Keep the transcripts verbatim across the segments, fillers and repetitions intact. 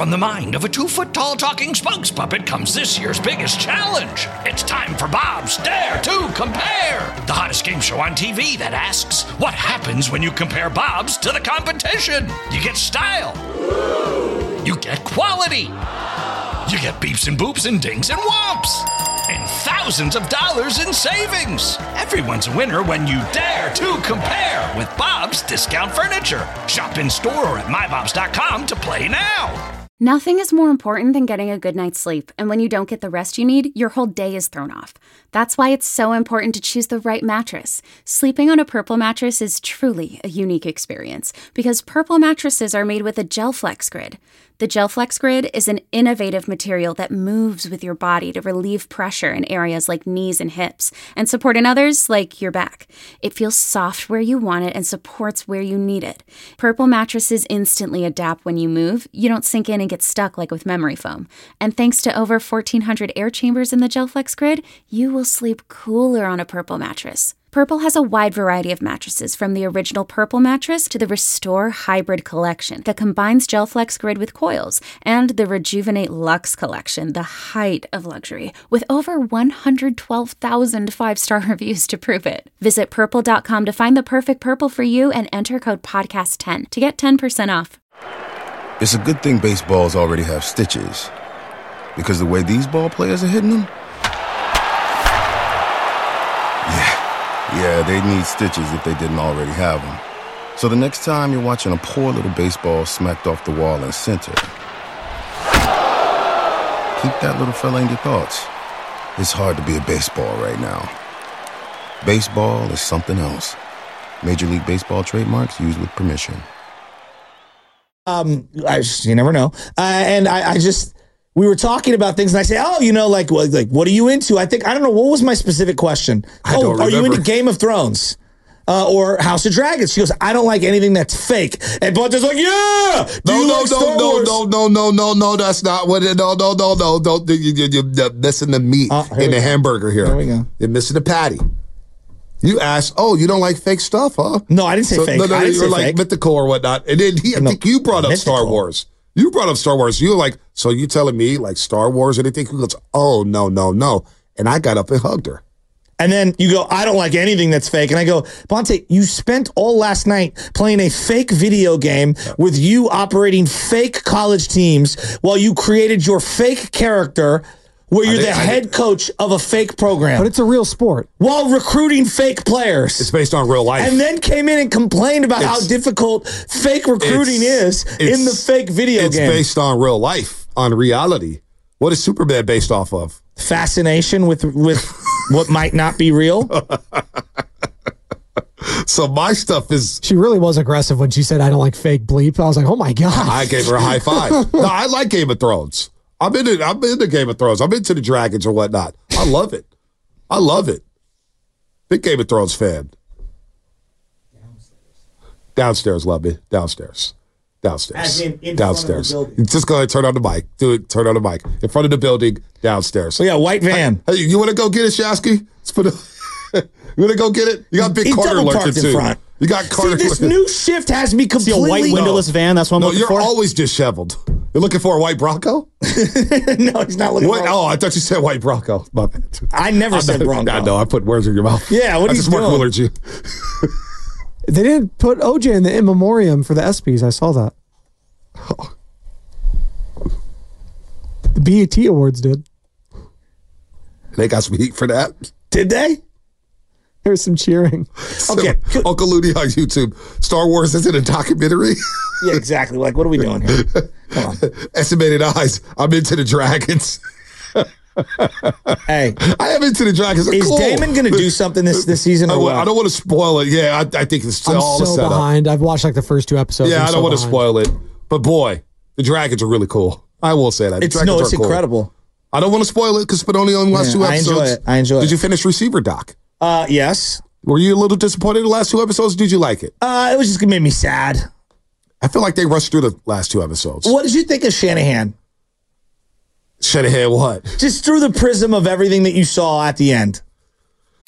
from the mind of a two-foot-tall talking spokes puppet comes this year's biggest challenge. It's time for Bob's Dare to Compare, the hottest game show on T V that asks, what happens when you compare Bobs to the competition? You get style. You get quality. You get beeps and boops and dings and whomps. And thousands of dollars in savings. Everyone's a winner when you dare to compare with Bob's Discount Furniture. Shop in store or at my bobs dot com to play now. Nothing is more important than getting a good night's sleep, and when you don't get the rest you need, your whole day is thrown off. That's why it's so important to choose the right mattress. Sleeping on a Purple mattress is truly a unique experience, because Purple mattresses are made with a GelFlex Grid. The GelFlex Grid is an innovative material that moves with your body to relieve pressure in areas like knees and hips, and support in others like your back. It feels soft where you want it and supports where you need it. Purple mattresses instantly adapt when you move. You don't sink in and get stuck like with memory foam. And thanks to over fourteen hundred air chambers in the GelFlex Grid, you will sleep cooler on a Purple mattress. Purple has a wide variety of mattresses, from the original Purple mattress to the Restore Hybrid collection that combines GelFlex Grid with coils, and the Rejuvenate Luxe collection, the height of luxury, with over one hundred twelve thousand five-star reviews to prove it. Visit purple dot com to find the perfect Purple for you and enter code podcast ten to get ten percent off. It's a good thing baseballs already have stitches, because the way these ball players are hitting them, yeah. Yeah, they need stitches if they didn't already have them. So the next time you're watching a poor little baseball smacked off the wall in center, keep that little fella in your thoughts. It's hard to be a baseball right now. Baseball is something else. Major League Baseball trademarks used with permission. Um, I just, you never know. Uh, and I, I just... We were talking about things, and I say, "Oh, you know, like, like, what are you into?" I think I don't know what was my specific question. I oh, don't are remember. you into Game of Thrones uh, or House of Dragons? She goes, "I don't like anything that's fake." And Bunter's like, "Yeah, do No, you no, like no, Star no, Wars?" no, no, no, no, no. That's not what it. No, no, no, no. Don't. You, you, you, you're missing the meat Oh, here in we the go. hamburger here. Here we go. You're missing the patty. You asked, "Oh, you don't like fake stuff, huh?" No, I didn't say So- fake. No, no, I didn't you're say like fake. mythical or whatnot. And then he, I No, think you brought up mythical. Star Wars. You brought up Star Wars. You were like, "So you telling me like Star Wars or anything?" He goes, "Oh, no, no, no." And I got up and hugged her. And then you go, "I don't like anything that's fake." And I go, "Bonte, you spent all last night playing a fake video game with you operating fake college teams while you created your fake character where you're did- the I head did- coach of a fake program. But it's a real sport. While recruiting fake players." It's based on real life. And then came in and complained about how It's- difficult fake recruiting It's- is in the it's- fake video it's game. based on real life, on reality. What is Superman based off of? Fascination with with what might not be real. So my stuff is. She really was aggressive when she said, "I don't like fake bleep." I was like, oh my God. I gave her a high five. No, I like Game of Thrones. I'm into. I'm into Game of Thrones. I'm into the dragons or whatnot. I love it. I love it. Big Game of Thrones fan. Downstairs, love me. Downstairs. Downstairs. As in- in front of the downstairs. building. Just go ahead and turn on the mic. Do it. Turn on the mic. In front of the building, downstairs. So yeah, white van. Hey, you want to go get it, Shasky? Let's put a, you want to go get it? You got Big He's Carter double lurking parked in too. front. You got Carter See, this lurking. new shift has me See a completely. white windowless van. That's what I'm No, looking you're for. always disheveled. You're looking for a white Bronco? No, he's not looking. What? for- Oh, I thought you said white Bronco. My bad. I never I said know- Bronco. I know. I put words in your mouth. Yeah, what are I you just Mark doing? Willard you. They didn't put O J in the in memoriam for the ESPYs. I saw that. The B E T Awards did. They got some heat for that. Did they? There was some cheering. Okay. So, Uncle Looney on YouTube. Star Wars isn't a documentary. Yeah, exactly. Like, what are we doing here? Come on. Estimated eyes. I'm into the dragons. Hey, I am into the dragons. They're is cool. Damon going to do something this this season I, or what? I don't want to spoil it. Yeah, I, I think it's I'm all a so setup. behind. I've watched like the first two episodes. Yeah, I'm I don't so want to behind. spoil it. But boy, the dragons are really cool. I will say that. The It's dragons no, it's are cool. incredible. I don't want to spoil it because Spinoni only last Yeah, two I episodes. enjoy it. I enjoy Did it. you finish Receiver Doc? Uh, yes. Were you a little disappointed in the last two episodes? Or did you like it? Uh, it was just gonna make me sad. I feel like they rushed through the last two episodes. What did you think of Shanahan? Shanahan, what? Just through the prism of everything that you saw at the end.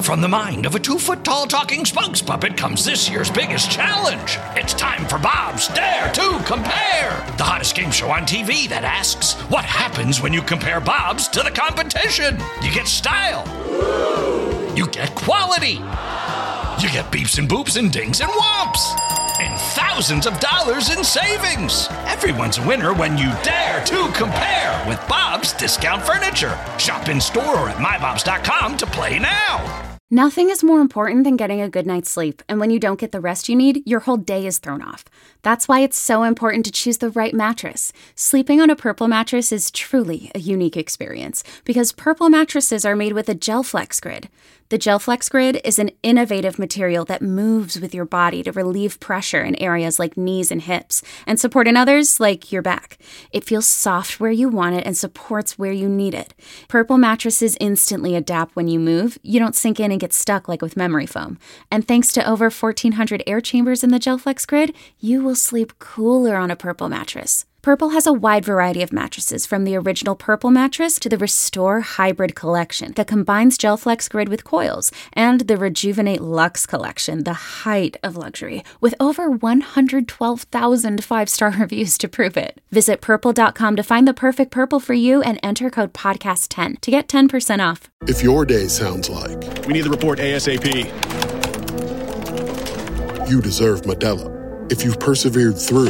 From the mind of a two-foot-tall talking spokes puppet comes this year's biggest challenge. It's time for Bob's Dare to Compare, the hottest game show on T V that asks, what happens when you compare Bobs to the competition? You get style. You get quality. You get beeps and boops and dings and whomps. And thousands of dollars in savings. Everyone's a winner when you dare to compare with Bob's Discount Furniture. Shop in store or at my bobs dot com to play now. Nothing is more important than getting a good night's sleep, and when you don't get the rest you need, your whole day is thrown off. That's why it's so important to choose the right mattress. Sleeping on a Purple mattress is truly a unique experience, because Purple mattresses are made with a GelFlex Grid. The GelFlex Grid is an innovative material that moves with your body to relieve pressure in areas like knees and hips, and support in others like your back. It feels soft where you want it and supports where you need it. Purple mattresses instantly adapt when you move. You don't sink in and get stuck like with memory foam. And thanks to over fourteen hundred air chambers in the GelFlex Grid, you will sleep cooler on a Purple mattress. Purple has a wide variety of mattresses, from the original Purple mattress to the Restore Hybrid collection that combines GelFlex Grid with coils, and the Rejuvenate Luxe collection, the height of luxury, with over one hundred twelve thousand five-star reviews to prove it. Visit purple dot com to find the perfect Purple for you and enter code podcast ten to get ten percent off. If your day sounds like, we need the report ASAP. You deserve Modelo. If you've persevered through,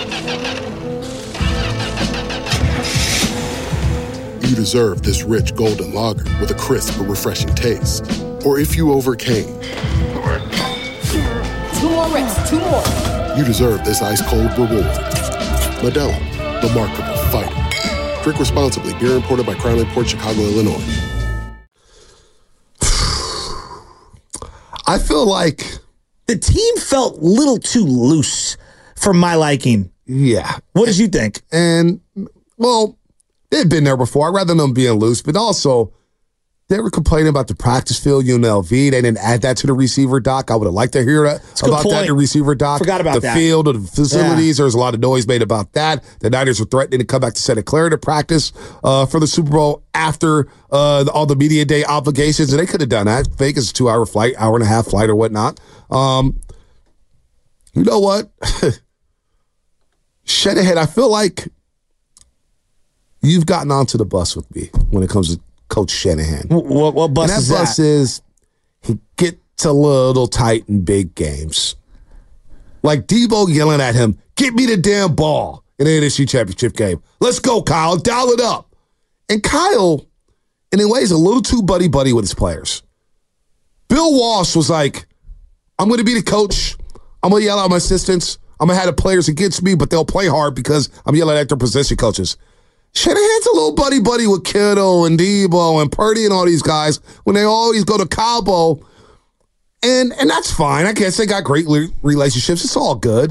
you deserve this rich golden lager with a crisp but refreshing taste. Or if you overcame. Two more reps, two more. You deserve this ice-cold reward. Modelo, the Remarkable Fighter. Drink responsibly. Beer imported by Crown Imports, Chicago, Illinois. I feel like the team felt a little too loose for my liking. Yeah. What did you think? And, well, they've been there before. I'd rather them being loose, but also they were complaining about the practice field, U N L V. They didn't add that to the receiver doc. I would have liked to hear that about that in the receiver doc. Forgot about the that. The field, the facilities. Yeah. There was a lot of noise made about that. The Niners were threatening to come back to Santa Clara to practice uh, for the Super Bowl after uh, all the media day obligations, and they could have done that. Vegas is a two-hour flight, hour and a half flight or whatnot. Um, you know what? Shanahan, I feel like you've gotten onto the bus with me when it comes to Coach Shanahan. What, what bus and that is bus that? is he gets a little tight in big games. Like Debo yelling at him, "Get me the damn ball" in the N F C Championship game. Let's go, Kyle. Dial it up. And Kyle, in a way, is a little too buddy-buddy with his players. Bill Walsh was like, I'm going to be the coach. I'm going to yell at my assistants. I'm going to have the players against me, but they'll play hard because I'm yelling at their position coaches. Shanahan's a little buddy-buddy with Kittle and Debo and Purdy and all these guys when they always go to Cabo. And and that's fine. I guess they got great relationships. It's all good.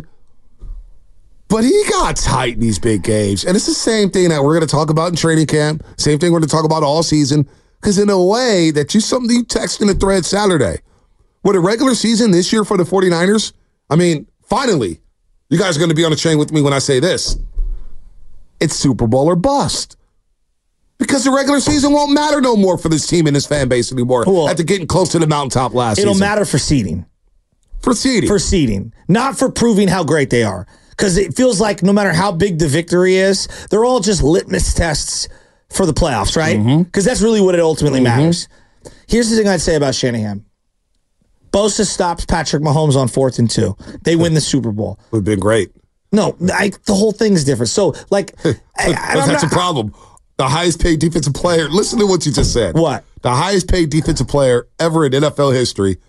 But he got tight in these big games. And it's the same thing that we're going to talk about in training camp. Same thing we're going to talk about all season. Because in a way, that you something you text in the thread Saturday. With a regular season this year for the 49ers, I mean, finally, you guys are going to be on the train with me when I say this. It's Super Bowl or bust. Because the regular season won't matter no more for this team and this fan base anymore well, after getting close to the mountaintop last it'll season. It'll matter for seeding. For seeding. For seeding. Not for proving how great they are. Because it feels like no matter how big the victory is, they're all just litmus tests for the playoffs, right? Because mm-hmm. that's really what it ultimately mm-hmm. matters. Here's the thing I'd say about Shanahan. Bosa stops Patrick Mahomes on fourth and two. They win the Super Bowl. Would have been great. No, I, the whole thing's different. So, like, I, I, that's not, a problem. The highest paid defensive player. Listen to what you just said. What? The highest paid defensive player ever in N F L history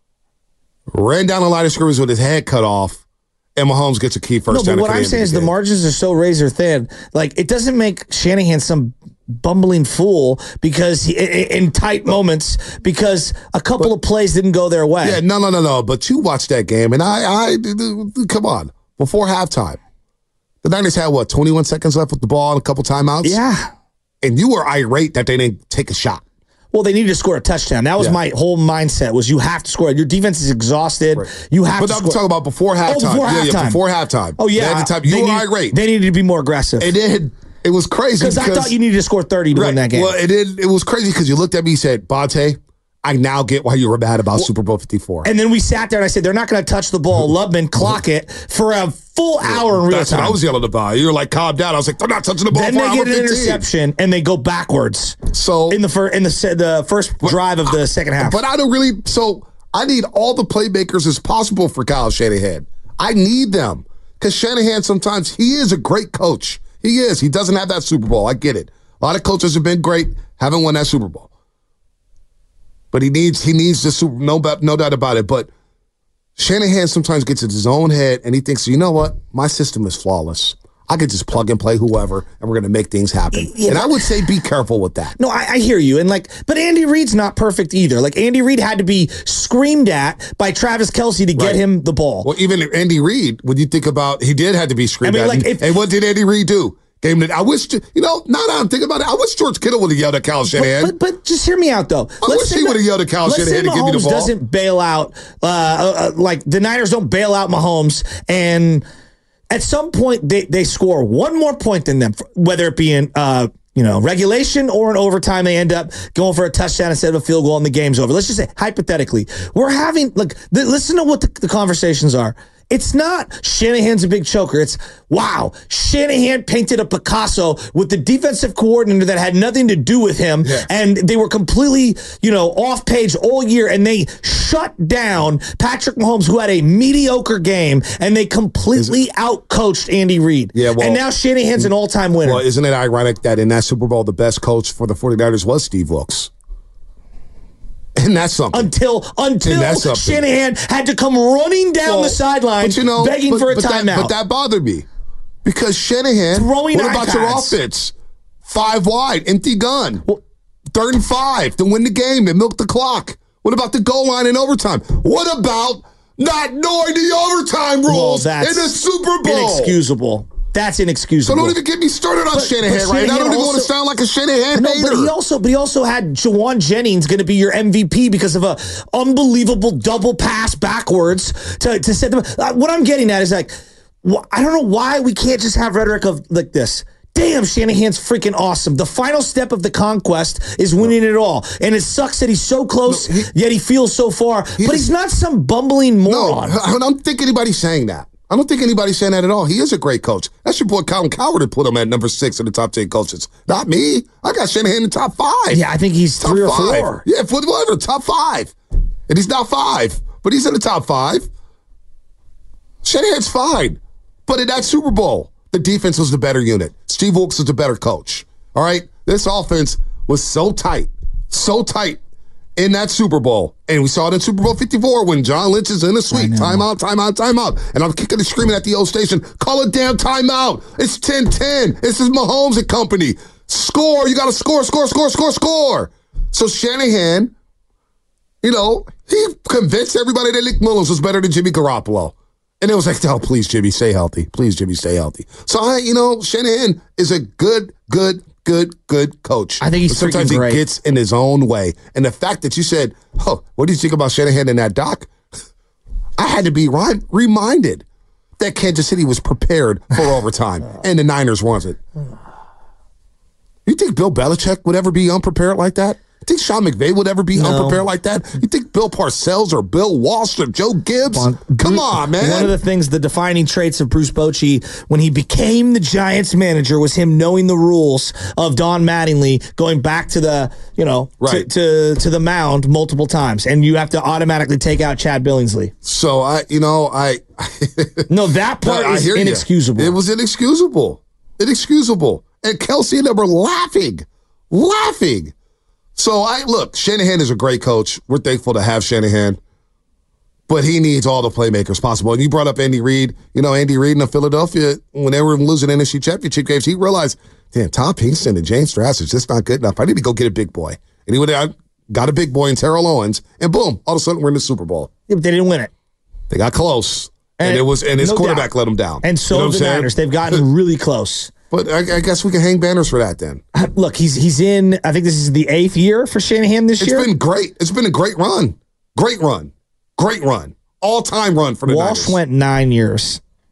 ran down the line of scrimmage with his head cut off, and Mahomes gets a key first down. No, but what I'm saying is the margins are so razor thin. Like, it doesn't make Shanahan some bumbling fool because he, in, in tight moments because a couple but, of plays didn't go their way. Yeah, no, no, no, no. But you watched that game, and I, I, come on. Before halftime, the Niners had, what, twenty-one seconds left with the ball and a couple timeouts? Yeah. And you were irate that they didn't take a shot. Well, they needed to score a touchdown. That was yeah. my whole mindset was you have to score. Your defense is exhausted. Right. You have but to I'm score. talking about before halftime. Oh, before yeah, halftime. Yeah, before halftime. Oh, yeah. At the time, you they were need, irate. They needed to be more aggressive. And it, it was crazy. Because I thought you needed to score thirty to right. win that game. Well, it, it, it was crazy because you looked at me and said, Bonte, I now get why you were mad about well, Super Bowl fifty-four. And then we sat there and I said, they're not going to touch the ball. Lubman clock it for a full hour in real That's time. what I was yelling about. You were like, calm down. I was like, they're not touching the ball then for they hour get an fifteen. interception and they go backwards. So in the first in the the first drive of the second half. But I don't really. So I need all the playmakers as possible for Kyle Shanahan. I need them because Shanahan sometimes he is a great coach. He is. He doesn't have that Super Bowl. I get it. A lot of coaches have been great, haven't won that Super Bowl. But he needs he needs the Super no no doubt about it. But Shanahan sometimes gets in his own head and he thinks, you know what? My system is flawless. I could just plug and play whoever, and we're going to make things happen. Yeah, and I would say be careful with that. No, I, I hear you. And like, but Andy Reid's not perfect either. Like Andy Reid had to be screamed at by Travis Kelce to get right. him the ball. Well, even Andy Reid, when you think about, he did have to be screamed I mean, at. Like, and, if, and what did Andy Reid do? Game that I wish, you know, now that I'm thinking about it, I wish George Kittle would have yelled at Kyle Shanahan. But, but, but just hear me out, though. I let's wish he would have yelled at Kyle Shanahan to give me the ball. Doesn't bail out, uh, uh, like the Niners don't bail out Mahomes, and at some point they, they score one more point than them, whether it be in uh, you know regulation or in overtime. They end up going for a touchdown instead of a field goal, and the game's over. Let's just say hypothetically, we're having like the, listen to what the, the conversations are. It's not Shanahan's a big choker. It's, wow, Shanahan painted a Picasso with the defensive coordinator that had nothing to do with him, yeah. and they were completely, you know, off page all year, and they shut down Patrick Mahomes, who had a mediocre game, and they completely outcoached Andy Reid. Yeah, well, and now Shanahan's an all-time winner. Well, isn't it ironic that in that Super Bowl, the best coach for the 49ers was Steve Wilkes? And that's something. Until until something. Shanahan had to come running down well, the sideline, you know, begging but, for a but timeout. That, but that bothered me because Shanahan. Throwing what about iPads. Your offense? Five wide, empty gun, well, third and five to win the game and milk the clock. What about the goal line in overtime? What about not knowing the overtime rules well, in the Super Bowl? Inexcusable. That's inexcusable. So don't even get me started on but, Shanahan, but right? Shanahan I don't even also, want to sound like a Shanahan no, hater. But he also, but he also had Jawan Jennings going to be your M V P because of a unbelievable double pass backwards to to set them. Uh, what I'm getting at is like, wh- I don't know why we can't just have rhetoric of like this. Damn, Shanahan's freaking awesome. The final step of the conquest is winning it all. And it sucks that he's so close, no, he, yet he feels so far. He but is, he's not some bumbling moron. No, I don't think anybody's saying that. I don't think anybody's saying that at all. He is a great coach. That's your boy Colin Cowherd that put him at number six in the top ten coaches. Not me. I got Shanahan in the top five. Yeah, I think he's top three or five. four. Yeah, whatever, top five. And he's not five, but he's in the top five. Shanahan's fine. But in that Super Bowl, the defense was the better unit. Steve Wilkes was the better coach. All right? This offense was so tight, so tight in that Super Bowl. And we saw it in Super Bowl fifty-four when John Lynch is in the suite. Timeout, timeout, timeout. And I'm kicking and screaming at the old station, call it damn timeout. It's ten ten. This is Mahomes and company. Score. You got to score, score, score, score, score. So Shanahan, you know, he convinced everybody that Nick Mullins was better than Jimmy Garoppolo. And it was like, oh, please, Jimmy, stay healthy. Please, Jimmy, stay healthy. So, I, you know, Shanahan is a good, good, good, good coach. I think he's but sometimes freaking great. He gets in his own way. And the fact that you said, oh, what do you think about Shanahan in that doc? I had to be rem- reminded that Kansas City was prepared for overtime, and the Niners wasn't. You think Bill Belichick would ever be unprepared like that? You think Sean McVay would ever be no. unprepared like that? You think Bill Parcells or Bill Walsh or Joe Gibbs? Come on, Come on, man. One of the things, the defining traits of Bruce Bochy when he became the Giants manager was him knowing the rules of Don Mattingly, going back to the, you know, right. to, to to the mound multiple times, and you have to automatically take out Chad Billingsley. So I, you know, I no, that part is inexcusable. You. It was inexcusable, inexcusable, and Kelce and them were laughing, laughing. So, I look, Shanahan is a great coach. We're thankful to have Shanahan. But he needs all the playmakers possible. And you brought up Andy Reid. You know, Andy Reid in Philadelphia, when they were losing N F C Championship games, he realized, damn, Tom Pinkston and James Strauss is just not good enough. I need to go get a big boy. And he went out, got a big boy in Terrell Owens, and boom, all of a sudden we're in the Super Bowl. Yeah, but they didn't win it. They got close. And, and it was and his no quarterback doubt. let him down. And so you know the Niners. They've gotten really close. But I, I guess we can hang banners for that then. Look, he's he's in, I think this is the eighth year for Shanahan this it's year. It's been great. It's been a great run. Great run. Great run. All-time run for the Walsh Niners. went nine years.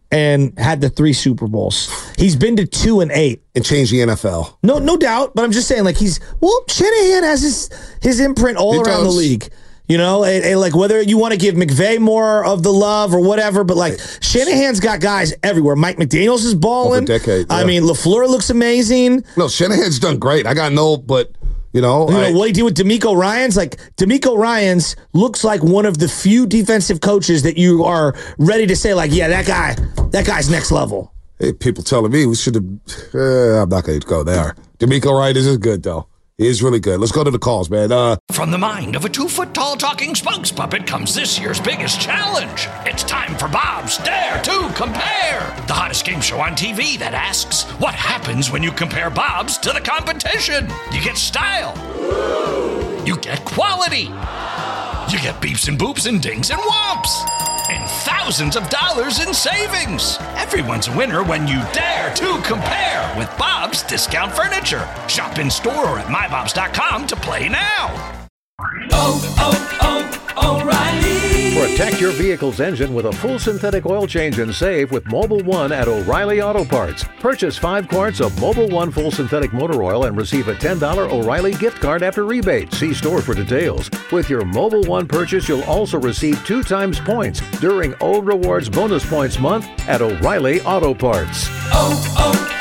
and had the three Super Bowls. He's been to two and eight. And changed the N F L. No, no doubt. But I'm just saying, like, he's, well, Shanahan has his, his imprint all He around does. the league. You know, and, and like whether you want to give McVay more of the love or whatever, but like Shanahan's got guys everywhere. Mike McDaniels is balling. Over a decade, yeah. I mean, LaFleur looks amazing. No, Shanahan's done great. I got no, but, you know. You I, know, what he did with D'Amico Ryans, like D'Amico Ryans looks like one of the few defensive coaches that you are ready to say, like, yeah, that guy, that guy's next level. Hey, people telling me we should have. Uh, I'm not going to go there. D'Amico Ryans is good, though. He is really good. Let's go to the calls, man. Uh, From the mind of a two-foot-tall talking spokes puppet comes this year's biggest challenge. It's time for Bob's Dare to Compare, the hottest game show on T V that asks, what happens when you compare Bob's to the competition? You get style. You get quality. You get beeps and boops and dings and whomps. And thousands of dollars in savings. Everyone's a winner when you dare to compare with Bob's Discount Furniture. Shop in store or at my bobs dot com to play now. Oh, oh, oh, O'Reilly. Protect your vehicle's engine with a full synthetic oil change and save with Mobil one at O'Reilly Auto Parts. Purchase five quarts of Mobil one full synthetic motor oil and receive a ten dollars O'Reilly gift card after rebate. See store for details. With your Mobil one purchase, you'll also receive two times points during O Rewards Bonus Points Month at O'Reilly Auto Parts. Oh,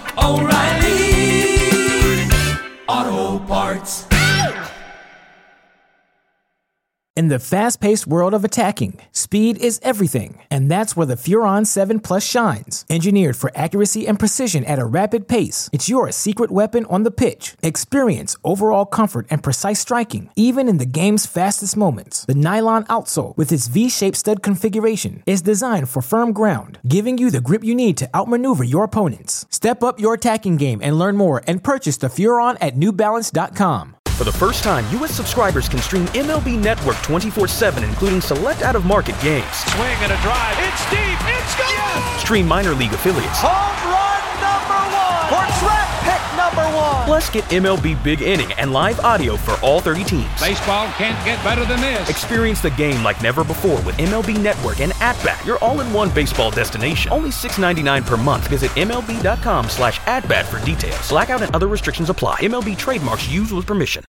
oh, oh, O'Reilly Auto Parts. In the fast-paced world of attacking, speed is everything, and that's where the Furon seven Plus shines. Engineered for accuracy and precision at a rapid pace, it's your secret weapon on the pitch. Experience overall comfort and precise striking, even in the game's fastest moments. The nylon outsole, with its V-shaped stud configuration, is designed for firm ground, giving you the grip you need to outmaneuver your opponents. Step up your attacking game and learn more and purchase the Furon at new balance dot com. For the first time, U S subscribers can stream M L B Network twenty-four seven, including select out-of-market games. Swing and a drive. It's deep. It's gone. Yes! Stream minor league affiliates. Home run number one. Or draft pick number one. Plus, get M L B Big Inning and live audio for all thirty teams. Baseball can't get better than this. Experience the game like never before with M L B Network and At-Bat, your all-in-one baseball destination. Only six dollars and ninety-nine cents per month. Visit M L B dot com slash at bat for details. Blackout and other restrictions apply. M L B trademarks used with permission.